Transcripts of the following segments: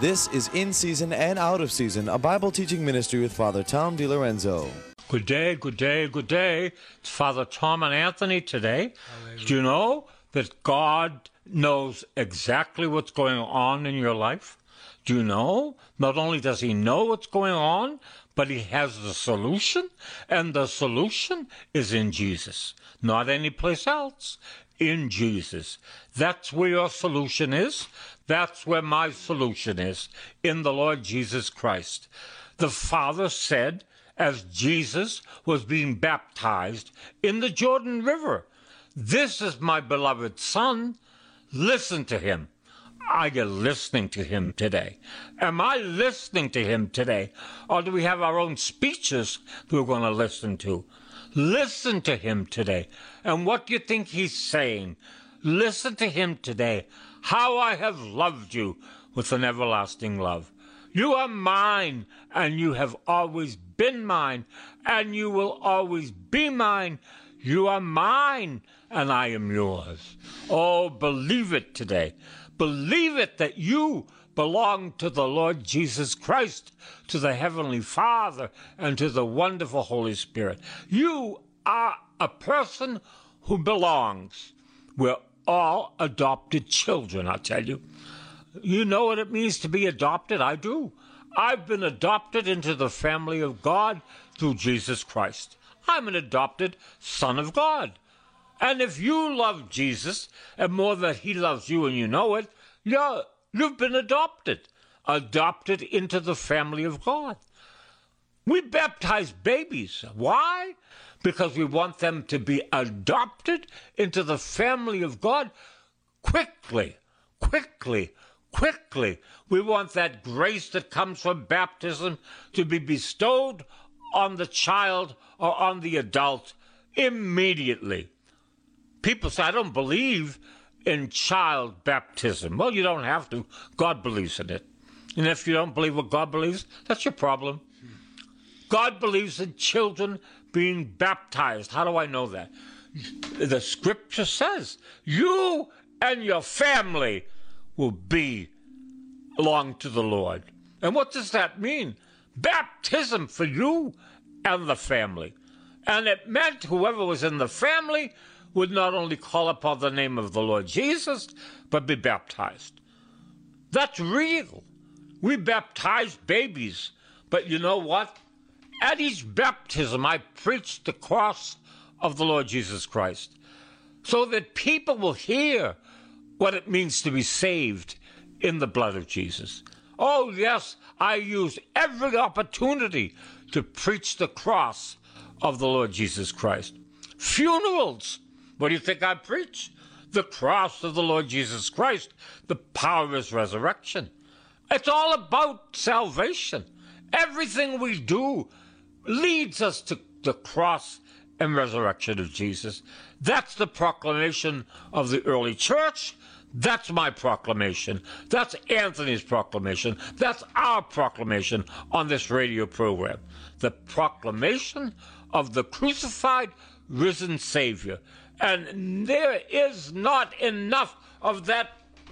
This is In Season and Out of Season, a Bible teaching ministry with Father Tom DiLorenzo. Good day, good day, good day. It's Father Tom and Anthony today. Hallelujah. Do you know that God knows exactly what's going on in your life? Do you know? Not only does he know what's going on, but he has the solution, and the solution is in Jesus, not anyplace else. In Jesus. That's where your solution is. That's where my solution is, in the Lord Jesus Christ. The Father said, as Jesus was being baptized in the Jordan River, "This is my beloved Son. Listen to him." Are you listening to him today? Am I listening to him today? Or do we have our own speeches we're going to listen to? Listen to him today. And what do you think he's saying? Listen to him today. How I have loved you with an everlasting love. You are mine, and you have always been mine, and you will always be mine. You are mine, and I am yours. Oh, believe it today. Believe it that you belong to the Lord Jesus Christ, to the Heavenly Father, and to the wonderful Holy Spirit. You are a person who belongs. We're all adopted children, I tell you. You know what it means to be adopted? I do. I've been adopted into the family of God through Jesus Christ. I'm an adopted son of God. And if you love Jesus, and more that he loves you and you know it, you've been adopted into the family of God. We baptize babies. Why? Because we want them to be adopted into the family of God quickly. We want that grace that comes from baptism to be bestowed on the child or on the adult immediately. People say, I don't believe in child baptism. Well, you don't have to. God believes in it. And if you don't believe what God believes, that's your problem. God believes in children being baptized. How do I know that? The scripture says, you and your family will belong to the Lord. And what does that mean? Baptism for you and the family. And it meant whoever was in the family would not only call upon the name of the Lord Jesus, but be baptized. That's real. We baptize babies. But you know what? At each baptism, I preach the cross of the Lord Jesus Christ, so that people will hear what it means to be saved in the blood of Jesus. Oh, yes, I use every opportunity to preach the cross of the Lord Jesus Christ. Funerals. What do you think I preach? The cross of the Lord Jesus Christ, the power of his resurrection. It's all about salvation. Everything we do leads us to the cross and resurrection of Jesus. That's the proclamation of the early church. That's my proclamation. That's Anthony's proclamation. That's our proclamation on this radio program. The proclamation of the crucified, risen Savior. And there is not enough of that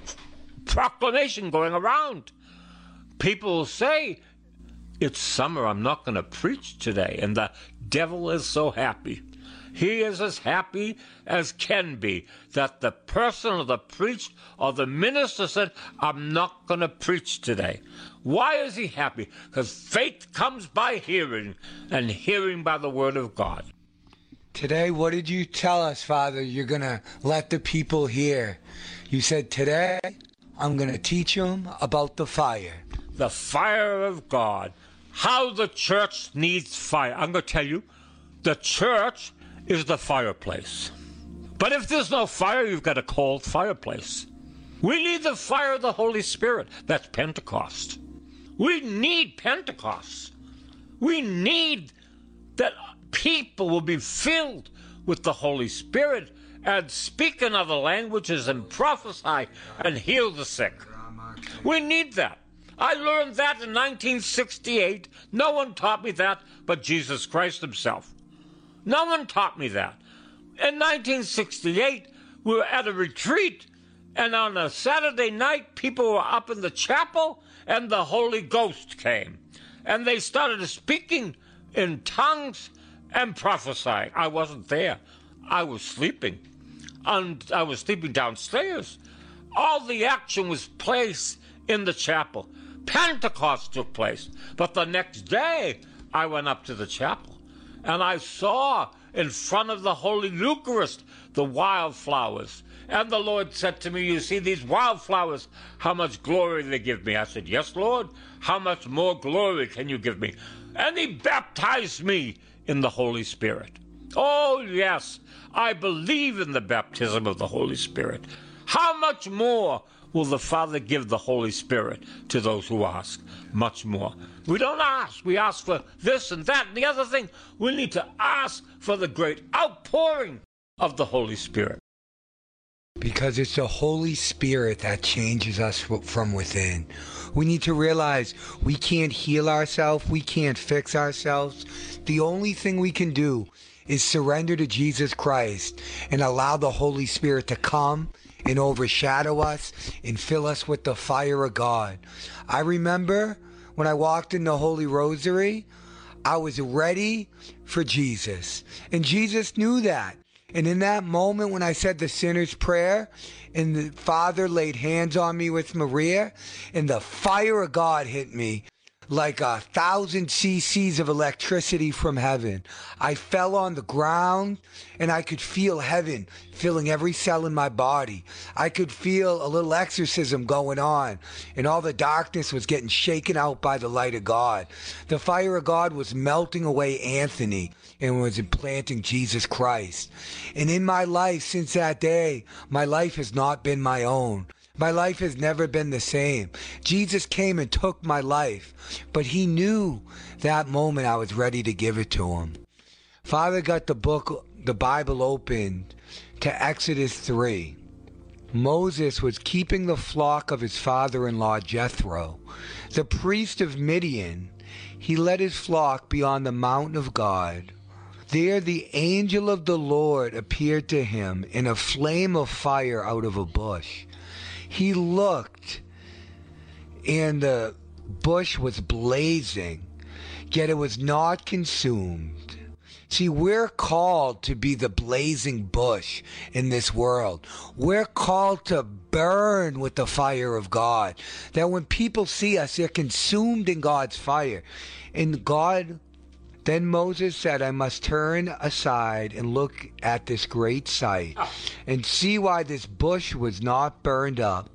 proclamation going around. People will say, it's summer, I'm not going to preach today. And the devil is so happy. He is as happy as can be that the person or the priest or the minister said, I'm not going to preach today. Why is he happy? Because faith comes by hearing, and hearing by the word of God. Today, what did you tell us, Father, you're going to let the people hear? You said, today, I'm going to teach them about the fire. The fire of God. How the church needs fire. I'm going to tell you, the church is the fireplace. But if there's no fire, you've got a cold fireplace. We need the fire of the Holy Spirit. That's Pentecost. We need Pentecost. We need that people will be filled with the Holy Spirit and speak in other languages and prophesy and heal the sick. We need that. I learned that in 1968. No one taught me that but Jesus Christ himself. No one taught me that. In 1968, we were at a retreat, and on a Saturday night, people were up in the chapel, and the Holy Ghost came. And they started speaking in tongues and prophesying. I wasn't there. I was sleeping. And I was sleeping downstairs. All the action was placed in the chapel. Pentecost took place. But the next day, I went up to the chapel, and I saw in front of the Holy Eucharist the wildflowers. And the Lord said to me, you see these wildflowers, how much glory they give me. I said, yes, Lord. How much more glory can you give me? And he baptized me in the Holy Spirit. Oh, yes, I believe in the baptism of the Holy Spirit. How much more will the Father give the Holy Spirit to those who ask? Much more. We don't ask. We ask for this and that and the other thing. We need to ask for the great outpouring of the Holy Spirit. Because it's the Holy Spirit that changes us from within. We need to realize we can't heal ourselves. We can't fix ourselves. The only thing we can do is surrender to Jesus Christ and allow the Holy Spirit to come and overshadow us and fill us with the fire of God. I remember when I walked in the Holy Rosary, I was ready for Jesus. And Jesus knew that. And in that moment when I said the sinner's prayer and the Father laid hands on me with Maria and the fire of God hit me like 1,000 cc's of electricity from heaven. I fell on the ground and I could feel heaven filling every cell in my body. I could feel a little exorcism going on and all the darkness was getting shaken out by the light of God. The fire of God was melting away Anthony and was implanting Jesus Christ. And in my life since that day, my life has not been my own. My life has never been the same. Jesus came and took my life, but he knew that moment I was ready to give it to him. Father got the Bible opened to Exodus 3. Moses was keeping the flock of his father-in-law Jethro, the priest of Midian. He led his flock beyond the mountain of God. There the angel of the Lord appeared to him in a flame of fire out of a bush. He looked, and the bush was blazing, yet it was not consumed. See, we're called to be the blazing bush in this world. We're called to burn with the fire of God, that when people see us, they're consumed in God's fire. And then Moses said, I must turn aside and look at this great sight and see why this bush was not burned up.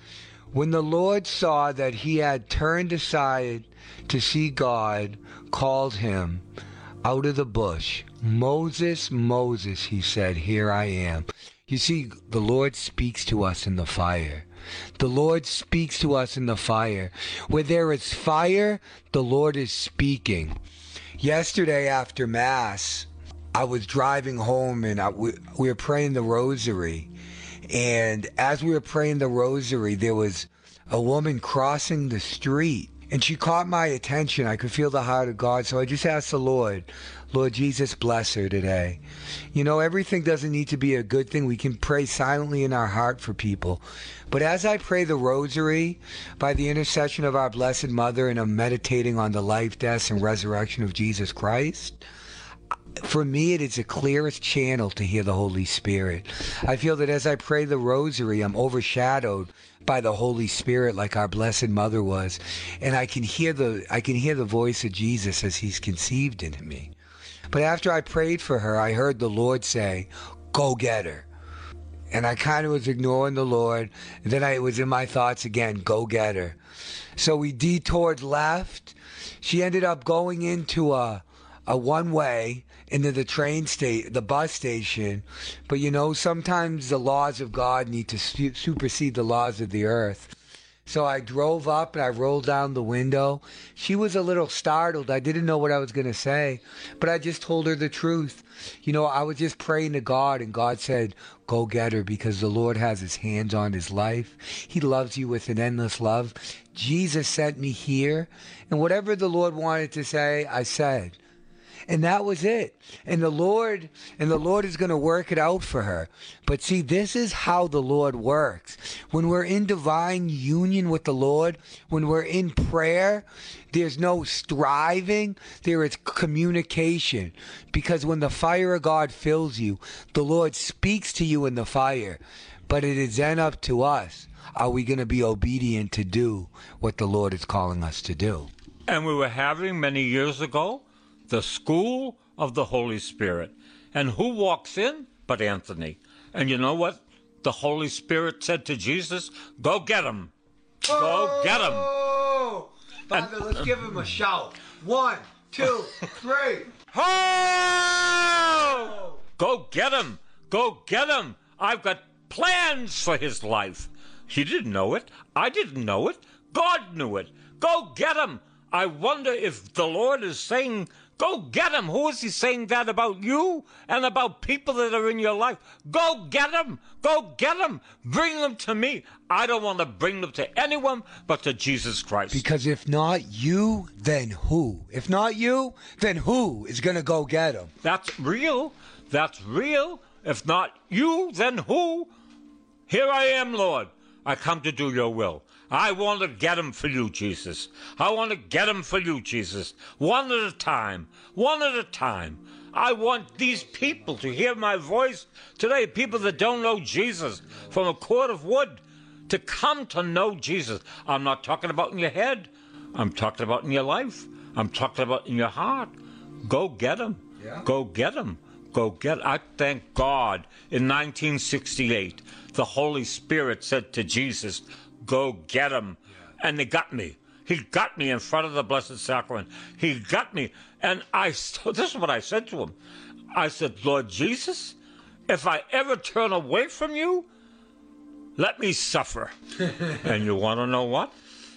When the Lord saw that he had turned aside to see God, called him out of the bush. Moses, Moses, he said, here I am. You see, the Lord speaks to us in the fire. The Lord speaks to us in the fire. Where there is fire, the Lord is speaking. Yesterday after Mass, I was driving home and we were praying the rosary. And as we were praying the rosary, there was a woman crossing the street. And she caught my attention. I could feel the heart of God. So I just asked the Lord Jesus, bless her today. You know, everything doesn't need to be a good thing. We can pray silently in our heart for people. But as I pray the rosary, by the intercession of our Blessed Mother, and I'm meditating on the life, death, and resurrection of Jesus Christ, for me, it is the clearest channel to hear the Holy Spirit. I feel that as I pray the rosary, I'm overshadowed by the Holy Spirit like our Blessed Mother was. And I can hear the voice of Jesus as he's conceived in me. But after I prayed for her, I heard the Lord say, go get her. And I kind of was ignoring the Lord. And then it was in my thoughts again, go get her. So we detoured left. She ended up going into a one-way into the bus station. But you know, sometimes the laws of God need to supersede the laws of the earth. So I drove up and I rolled down the window. She was a little startled. I didn't know what I was going to say, but I just told her the truth. You know, I was just praying to God, and God said, go get her, because the Lord has his hands on his life. He loves you with an endless love. Jesus sent me here, and whatever the Lord wanted to say, I said. And that was it. And the Lord is going to work it out for her. But see, this is how the Lord works. When we're in divine union with the Lord, when we're in prayer, there's no striving, there is communication. Because when the fire of God fills you, the Lord speaks to you in the fire. But it is then up to us. Are we going to be obedient to do what the Lord is calling us to do? And we were having many years ago the School of the Holy Spirit. And who walks in but Anthony? And you know what? The Holy Spirit said to Jesus, go get him. Go get him. Father, let's give him a shout. 1, 2, 3. Oh! Go get him. Go get him. I've got plans for his life. He didn't know it. I didn't know it. God knew it. Go get him. I wonder if the Lord is saying, go get him. Who is he saying that about you and about people that are in your life? Go get him. Go get him. Bring them to me. I don't want to bring them to anyone but to Jesus Christ. Because if not you, then who? If not you, then who is going to go get him? That's real. That's real. If not you, then who? Here I am, Lord. I come to do your will. I want to get him for you, Jesus. I want to get him for you, Jesus. One at a time. One at a time. I want these people to hear my voice today, people that don't know Jesus, from a cord of wood, to come to know Jesus. I'm not talking about in your head. I'm talking about in your life. I'm talking about in your heart. Go get him. Yeah. Go get him. Go get. I thank God in 1968, the Holy Spirit said to Jesus, go get him. Yeah. And they got me. He got me in front of the Blessed Sacrament. He got me. And this is what I said to him. I said, Lord Jesus, if I ever turn away from you, let me suffer. And you want to know what?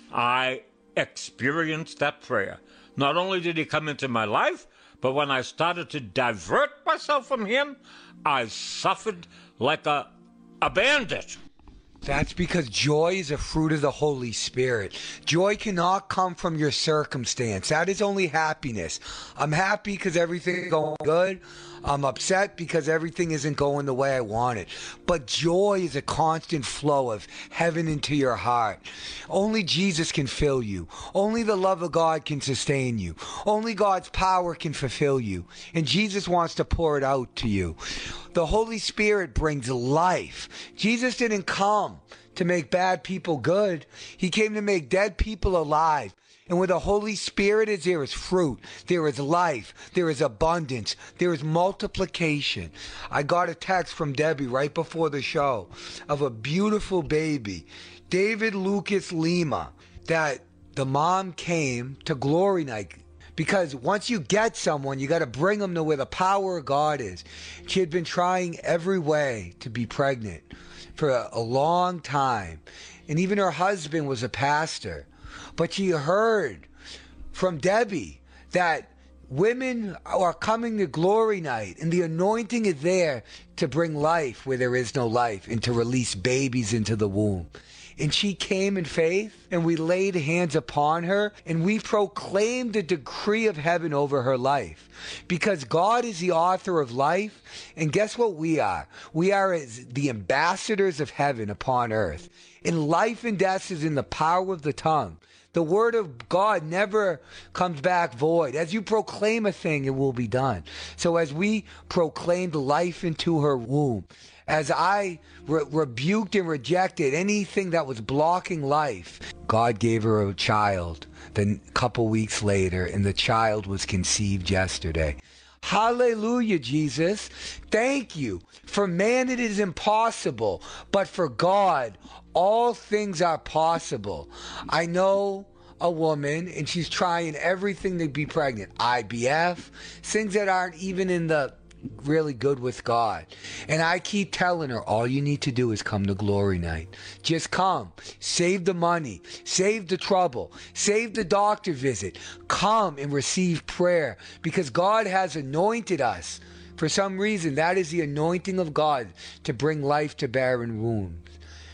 I experienced that prayer. Not only did he come into my life, but when I started to divert myself from him, I suffered like a bandit. That's because joy is a fruit of the Holy Spirit. Joy cannot come from your circumstance. That is only happiness. I'm happy because everything is going good. I'm upset because everything isn't going the way I want it. But joy is a constant flow of heaven into your heart. Only Jesus can fill you. Only the love of God can sustain you. Only God's power can fulfill you. And Jesus wants to pour it out to you. The Holy Spirit brings life. Jesus didn't come to make bad people good. He came to make dead people alive. And where the Holy Spirit is, there is fruit, there is life, there is abundance, there is multiplication. I got a text from Debbie right before the show of a beautiful baby, David Lucas Lima, that the mom came to Glory Night. Because once you get someone, you got to bring them to where the power of God is. She had been trying every way to be pregnant for a long time. And even her husband was a pastor. But she heard from Debbie that women are coming to Glory Night and the anointing is there to bring life where there is no life and to release babies into the womb. And she came in faith and we laid hands upon her and we proclaimed the decree of heaven over her life. Because God is the author of life. And guess what we are? We are as the ambassadors of heaven upon earth. And life and death is in the power of the tongue. The word of God never comes back void. As you proclaim a thing, it will be done. So as we proclaimed life into her womb, as I rebuked and rejected anything that was blocking life, God gave her a child. Then a couple weeks later, and the child was conceived yesterday. Hallelujah, Jesus. Thank you. For man it is impossible, but for God all things are possible. I know a woman, and she's trying everything to be pregnant. IVF, things that aren't even in the really good with God. And I keep telling her, all you need to do is come to Glory Night. Just come. Save the money. Save the trouble. Save the doctor visit. Come and receive prayer because God has anointed us. For some reason, that is the anointing of God to bring life to barren wombs.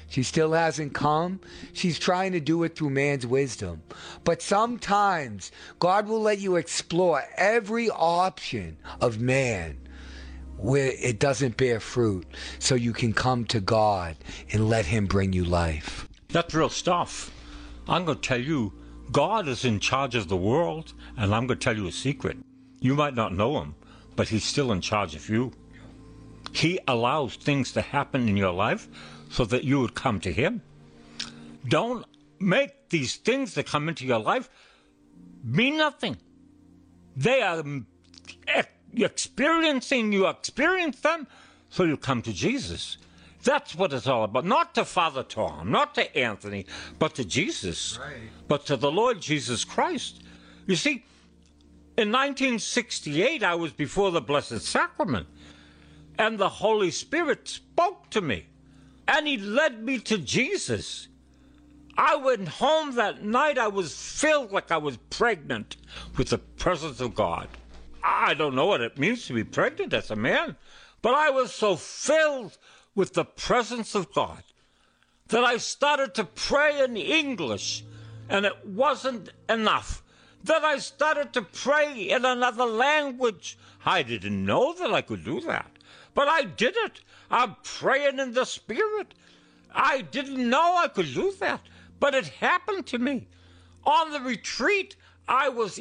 She still hasn't come. She's trying to do it through man's wisdom. But sometimes God will let you explore every option of man where it doesn't bear fruit, so you can come to God and let him bring you life. That's real stuff. I'm going to tell you, God is in charge of the world, and I'm going to tell you a secret. You might not know him, but he's still in charge of you. He allows things to happen in your life so that you would come to him. Don't make these things that come into your life mean nothing. They are you experience them, so you come to Jesus. That's what it's all about. Not to Father Tom, not to Anthony, but to Jesus. Right. But to the Lord Jesus Christ. You see, in 1968, I was before the Blessed Sacrament, and the Holy Spirit spoke to me, and he led me to Jesus. I went home that night, I was filled like I was pregnant with the presence of God. I don't know what it means to be pregnant as a man, but I was so filled with the presence of God that I started to pray in English, and it wasn't enough. Then I started to pray in another language. I didn't know that I could do that, but I did it. I'm praying in the Spirit. I didn't know I could do that, but it happened to me. On the retreat, I was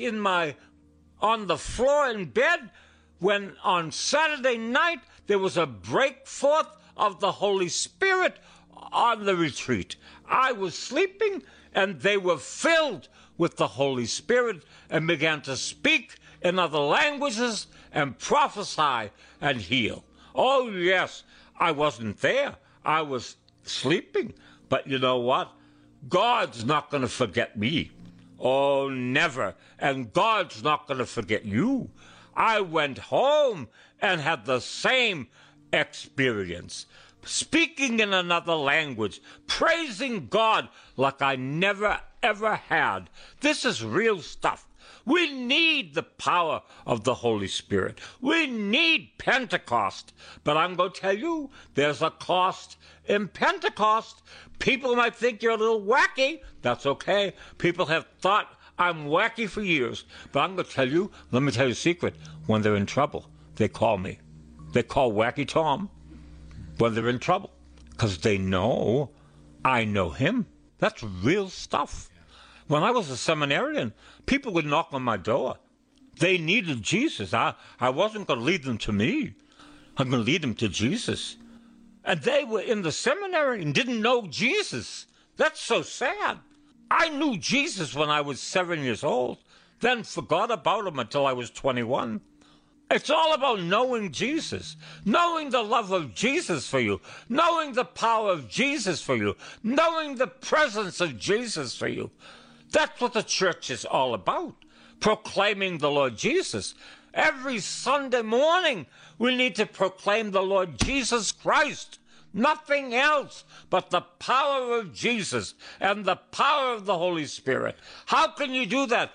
on the floor in bed when on Saturday night there was a break forth of the Holy Spirit on the retreat. I was sleeping and they were filled with the Holy Spirit and began to speak in other languages and prophesy and heal. Oh yes, I wasn't there. I was sleeping. But you know what? God's not going to forget me. Oh, never. And God's not going to forget you. I went home and had the same experience, speaking in another language, praising God like I never, ever had. This is real stuff. We need the power of the Holy Spirit. We need Pentecost. But I'm going to tell you, there's a cost in Pentecost. People might think you're a little wacky. That's okay. People have thought I'm wacky for years. But I'm going to tell you, let me tell you a secret. When they're in trouble, they call me. They call Wacky Tom when they're in trouble because they know I know him. That's real stuff. When I was a seminarian, people would knock on my door. They needed Jesus. I wasn't going to lead them to me. I'm going to lead them to Jesus. And they were in the seminary and didn't know Jesus. That's so sad. I knew Jesus when I was 7 years old, then forgot about him until I was 21. It's all about knowing Jesus, knowing the love of Jesus for you, knowing the power of Jesus for you, knowing the presence of Jesus for you. That's what the church is all about, proclaiming the Lord Jesus. Every Sunday morning, we need to proclaim the Lord Jesus Christ. Nothing else but the power of Jesus and the power of the Holy Spirit. How can you do that?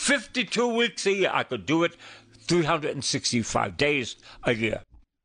52 weeks a year. I could do it 365 days a year.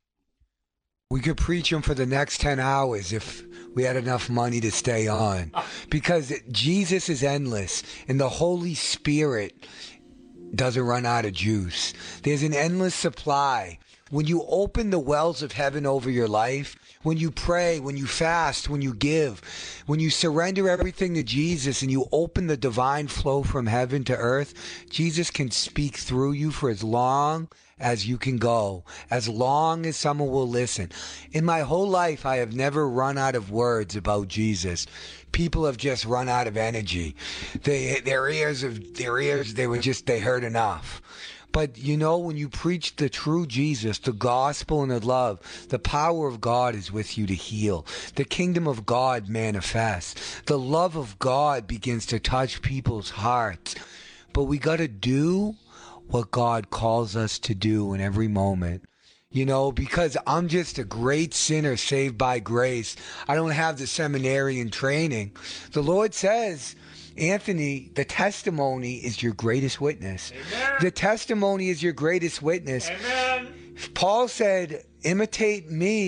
We could preach them for the next 10 hours if we had enough money to stay on. Because Jesus is endless and the Holy Spirit doesn't run out of juice. There's an endless supply. When you open the wells of heaven over your life, when you pray, when you fast, when you give, when you surrender everything to Jesus and you open the divine flow from heaven to earth, Jesus can speak through you for as long as you can go, as long as someone will listen. In my whole life, I have never run out of words about Jesus. People have just run out of energy. They heard enough. But, you know, when you preach the true Jesus, the gospel and the love, the power of God is with you to heal. The kingdom of God manifests. The love of God begins to touch people's hearts. But we got to do what God calls us to do in every moment. You know, because I'm just a great sinner saved by grace. I don't have the seminarian training. The Lord says, Anthony, the testimony is your greatest witness. Amen. The testimony is your greatest witness. Amen. Paul said, imitate me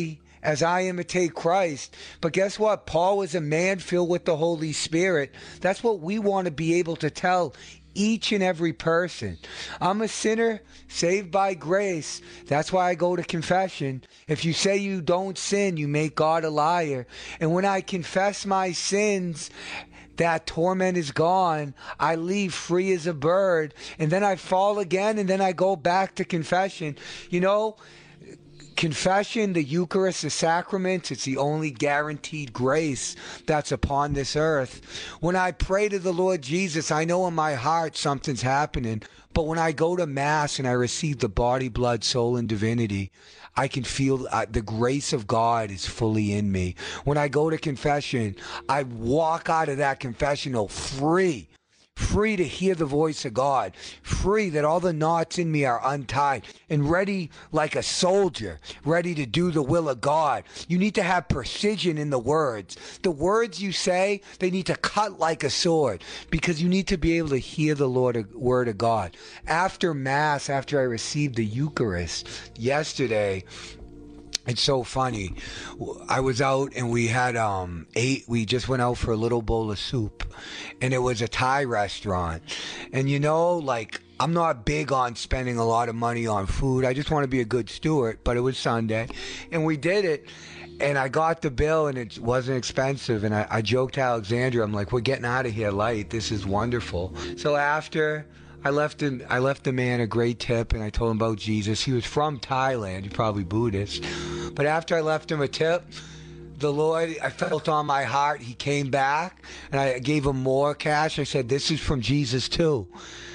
as I imitate Christ. But guess what? Paul was a man filled with the Holy Spirit. That's what we want to be able to tell each and every person. I'm a sinner saved by grace. That's why I go to confession. If you say you don't sin, you make God a liar. And when I confess my sins, that torment is gone. I leave free as a bird. And then I fall again, and then I go back to confession. You know, confession, the Eucharist, the sacraments, it's the only guaranteed grace that's upon this earth. When I pray to the Lord Jesus, I know in my heart something's happening. But when I go to Mass and I receive the body, blood, soul, and divinity, I can feel the grace of God is fully in me. When I go to confession, I walk out of that confessional free to hear the voice of God, free that all the knots in me are untied, and ready like a soldier, ready to do the will of God. You need to have precision in the words. The words you say, they need to cut like a sword, because you need to be able to hear the word of God. After Mass, after I received the Eucharist yesterday, it's so funny. I was out and we had we just went out for a little bowl of soup, and it was a Thai restaurant. And you know, like, I'm not big on spending a lot of money on food. I just want to be a good steward, but it was Sunday and we did it. And I got the bill and it wasn't expensive. And I joked to Alexandra, I'm like, we're getting out of here light. This is wonderful. So after I left the man a great tip, and I told him about Jesus. He was from Thailand. He's probably Buddhist. But after I left him a tip, the Lord, I felt on my heart, he came back, and I gave him more cash. I said, this is from Jesus too.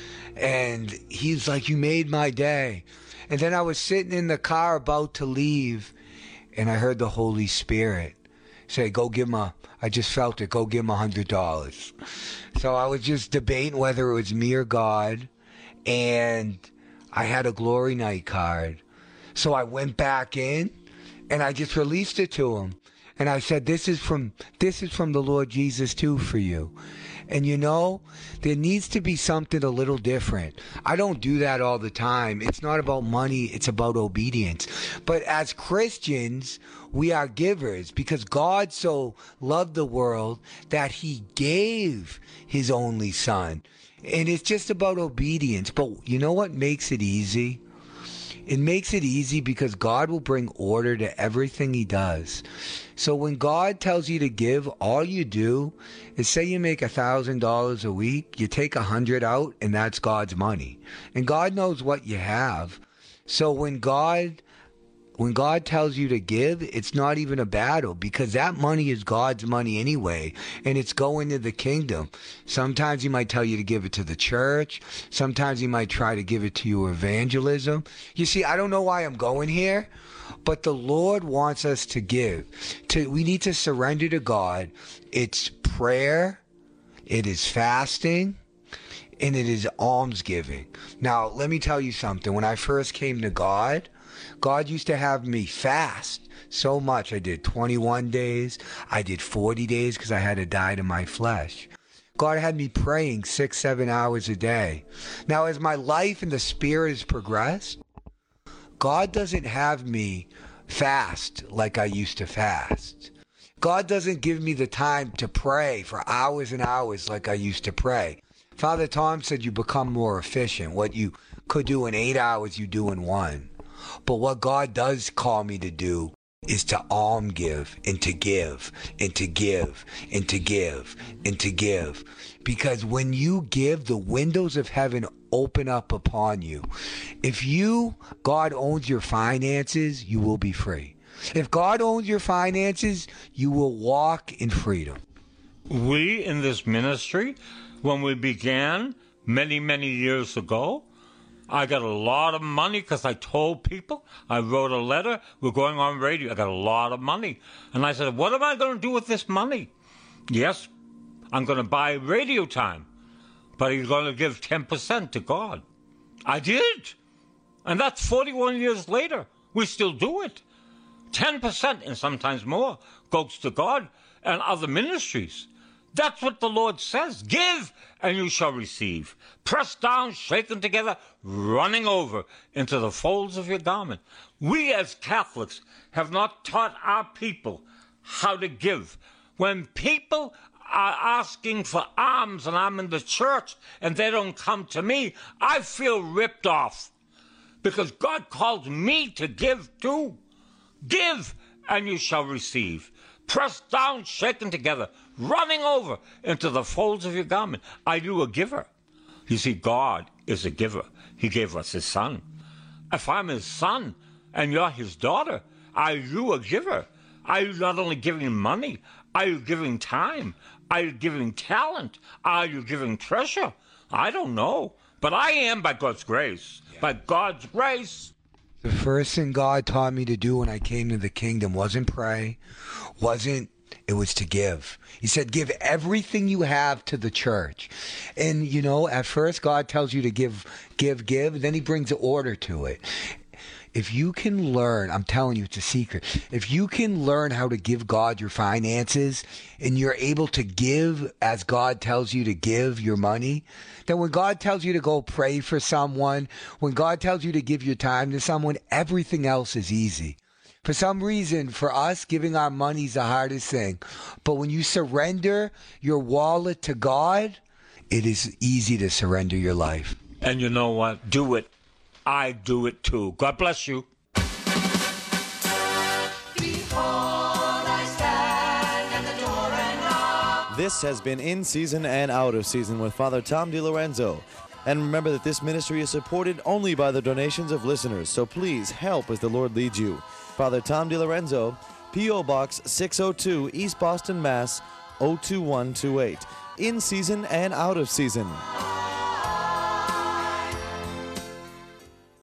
And he's like, you made my day. And then I was sitting in the car about to leave, and I heard the Holy Spirit say, go give him I just felt it, go give him $100. So I was just debating whether it was me or God, and I had a Glory Night card. So I went back in, and I just released it to him. And I said, this is from the Lord Jesus too for you. And you know, there needs to be something a little different. I don't do that all the time. It's not about money, it's about obedience. But as Christians, we are givers, because God so loved the world that he gave his only son. And it's just about obedience. But you know what makes it easy? It makes it easy because God will bring order to everything he does. So when God tells you to give, all you do is, say you make $1,000 a week, you take 100 out, and that's God's money. And God knows what you have. So when God tells you to give, it's not even a battle, because that money is God's money anyway, and it's going to the kingdom. Sometimes he might tell you to give it to the church. Sometimes he might try to give it to your evangelism. You see, I don't know why I'm going here, but the Lord wants us to give. We need to surrender to God. It's prayer, it is fasting, and it is almsgiving. Now, let me tell you something. When I first came to God used to have me fast so much. I did 21 days. I did 40 days because I had to die to my flesh. God had me praying 6-7 hours a day. Now, as my life in the Spirit has progressed, God doesn't have me fast like I used to fast. God doesn't give me the time to pray for hours and hours like I used to pray. Father Tom said you become more efficient. What you could do in 8 hours, you do in 1. But what God does call me to do is to alms give, and to give, and to give, and to give, and to give. Because when you give, the windows of heaven open up upon you. If God owns your finances, you will be free. If God owns your finances, you will walk in freedom. We in this ministry, when we began many, many years ago, I got a lot of money because I told people. I wrote a letter. We're going on radio. I got a lot of money. And I said, what am I going to do with this money? Yes, I'm going to buy radio time. But he's going to give 10% to God. I did. And that's 41 years later. We still do it. 10% and sometimes more goes to God and other ministries. That's what the Lord says. Give, and you shall receive. Pressed down, shaken together, running over into the folds of your garment. We as Catholics have not taught our people how to give. When people are asking for alms and I'm in the church and they don't come to me, I feel ripped off. Because God calls me to give too. Give, and you shall receive. Pressed down, shaken together, running over into the folds of your garment. Are you a giver? You see, God is a giver. He gave us his son. If I'm his son and you're his daughter, are you a giver? Are you not only giving money? Are you giving time? Are you giving talent? Are you giving treasure? I don't know. But I am by God's grace. Yeah. By God's grace. The first thing God taught me to do when I came to the kingdom wasn't pray, it was to give. He said, give everything you have to the church. And, you know, at first God tells you to give, then he brings order to it. If you can learn, I'm telling you, it's a secret. If you can learn how to give God your finances and you're able to give as God tells you to give your money, then when God tells you to go pray for someone, when God tells you to give your time to someone, everything else is easy. For some reason, for us, giving our money is the hardest thing. But when you surrender your wallet to God, it is easy to surrender your life. And you know what? Do it. I do it too. God bless you. This has been In Season and Out of Season with Father Tom DiLorenzo. And remember that this ministry is supported only by the donations of listeners, so please help as the Lord leads you. Father Tom DiLorenzo, P.O. Box 602, East Boston, Mass. 02128. In Season and Out of Season.